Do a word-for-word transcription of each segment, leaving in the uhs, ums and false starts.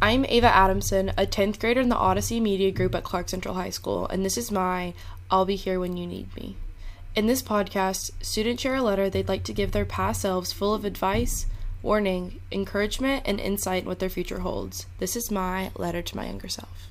I'm Ava Adamson, a tenth grader in the Odyssey Media Group at Clark Central High School, and this is my I'll Be Here When You Need Me. In this podcast, students share a letter they'd like to give their past selves full of advice, warning, encouragement, and insight in what their future holds. This is my letter to my younger self.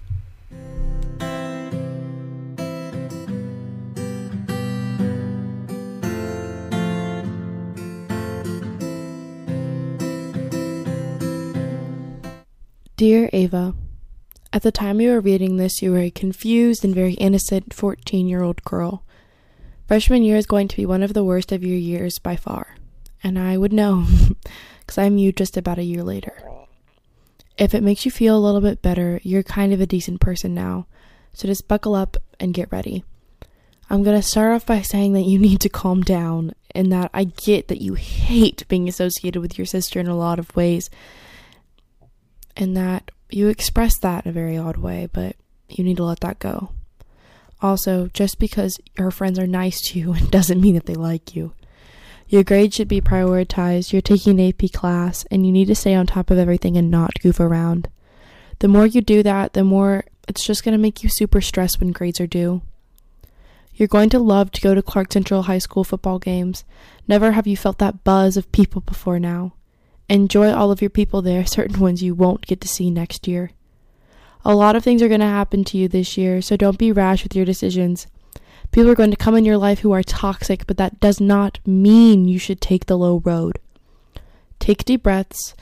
Dear Ava, at the time you were reading this, you were a confused and very innocent fourteen-year-old girl. Freshman year is going to be one of the worst of your years by far, and I would know, because I'm you just about a year later. If it makes you feel a little bit better, you're kind of a decent person now, so just buckle up and get ready. I'm going to start off by saying that you need to calm down, and that I get that you hate being associated with your sister in a lot of ways, and that you express that in a very odd way, but you need to let that go. Also, just because your friends are nice to you doesn't mean that they like you. Your grades should be prioritized, you're taking an A P class, and you need to stay on top of everything and not goof around. The more you do that, the more it's just going to make you super stressed when grades are due. You're going to love to go to Clark Central High School football games. Never have you felt that buzz of people before now. Enjoy all of your people there, certain ones you won't get to see next year. A lot of things are going to happen to you this year, so don't be rash with your decisions. People are going to come in your life who are toxic, but that does not mean you should take the low road. Take deep breaths,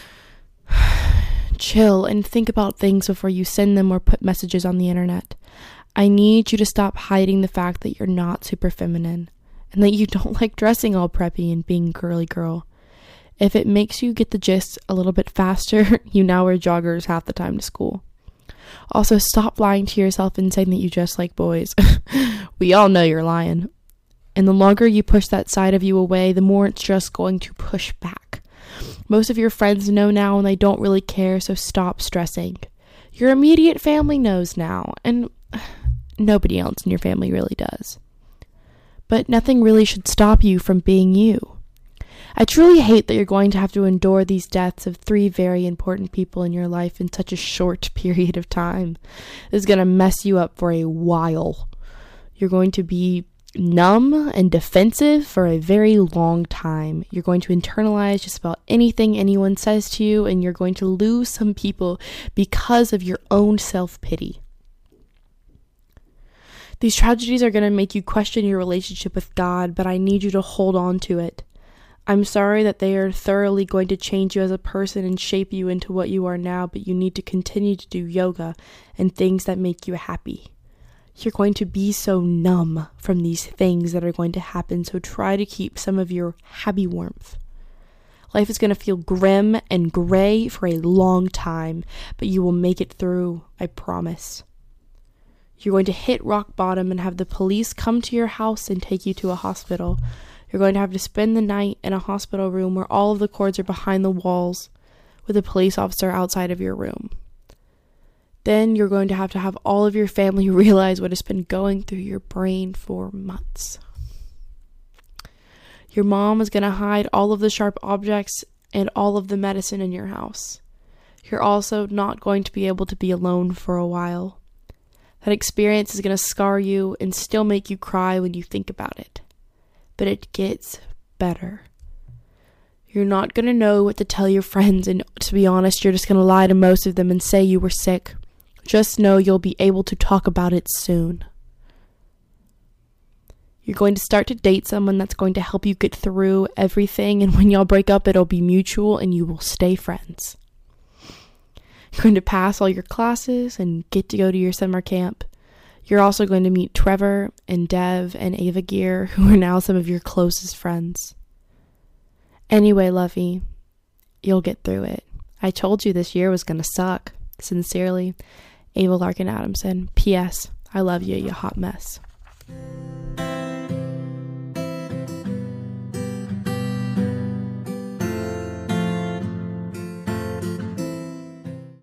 chill, and think about things before you send them or put messages on the internet. I need you to stop hiding the fact that you're not super feminine, and that you don't like dressing all preppy and being girly girl. If it makes you get the gist a little bit faster, you now wear joggers half the time to school. Also, stop lying to yourself and saying that you just like boys. We all know you're lying. And the longer you push that side of you away, the more it's just going to push back. Most of your friends know now and they don't really care, so stop stressing. Your immediate family knows now, and nobody else in your family really does. But nothing really should stop you from being you. I truly hate that you're going to have to endure these deaths of three very important people in your life in such a short period of time. This is going to mess you up for a while. You're going to be numb and defensive for a very long time. You're going to internalize just about anything anyone says to you, and you're going to lose some people because of your own self-pity. These tragedies are going to make you question your relationship with God, but I need you to hold on to it. I'm sorry that they are thoroughly going to change you as a person and shape you into what you are now, but you need to continue to do yoga and things that make you happy. You're going to be so numb from these things that are going to happen, so try to keep some of your happy warmth. Life is going to feel grim and gray for a long time, but you will make it through, I promise. You're going to hit rock bottom and have the police come to your house and take you to a hospital. You're going to have to spend the night in a hospital room where all of the cords are behind the walls with a police officer outside of your room. Then you're going to have to have all of your family realize what has been going through your brain for months. Your mom is going to hide all of the sharp objects and all of the medicine in your house. You're also not going to be able to be alone for a while. That experience is going to scar you and still make you cry when you think about it. But it gets better. You're not going to know what to tell your friends, and to be honest, you're just going to lie to most of them and say you were sick. Just know you'll be able to talk about it soon. You're going to start to date someone that's going to help you get through everything, and when y'all break up, it'll be mutual and you will stay friends. You're going to pass all your classes and get to go to your summer camp. You're also going to meet Trevor and Dev and Ava Gear, who are now some of your closest friends. Anyway, Lovey, you'll get through it. I told you this year was going to suck. Sincerely, Ava Larkin Adamson. P S. I love you, you hot mess.